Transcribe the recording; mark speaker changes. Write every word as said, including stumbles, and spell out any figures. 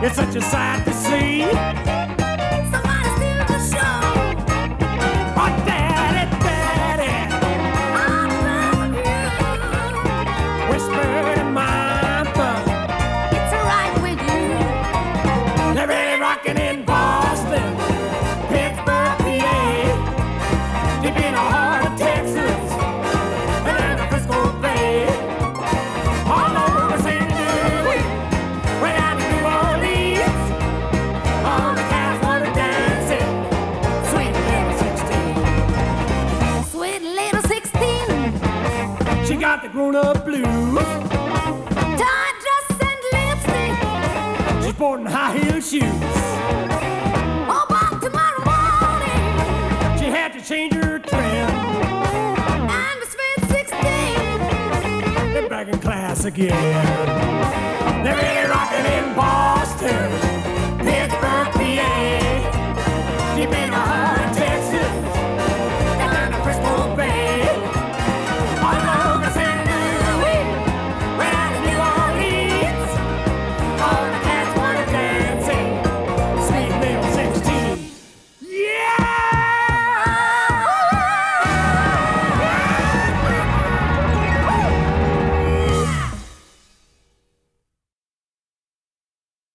Speaker 1: It's such a sight to see.
Speaker 2: Somebody steal the show.
Speaker 1: Oh, daddy, daddy,
Speaker 2: I love you.
Speaker 1: whispered in my thumb.
Speaker 2: It's alright with you.
Speaker 1: They're really rocking in Boston, Pittsburgh, P A, deep in the heart of Texas, and in the Frisco Bay, all over Saint Louis, way down to New Orleans. All the cats wanna dancing, sweet little sixteen.
Speaker 2: Sweet little sixteen.
Speaker 1: She got the grown-up blues.
Speaker 2: Tight dress and lipstick.
Speaker 1: She's sporting high-heel shoes.
Speaker 2: Oh, but tomorrow morning.
Speaker 1: She had to change her trim.
Speaker 2: I'm the sweet sixteen.
Speaker 1: They're back in class again. They're really rocking in Boston.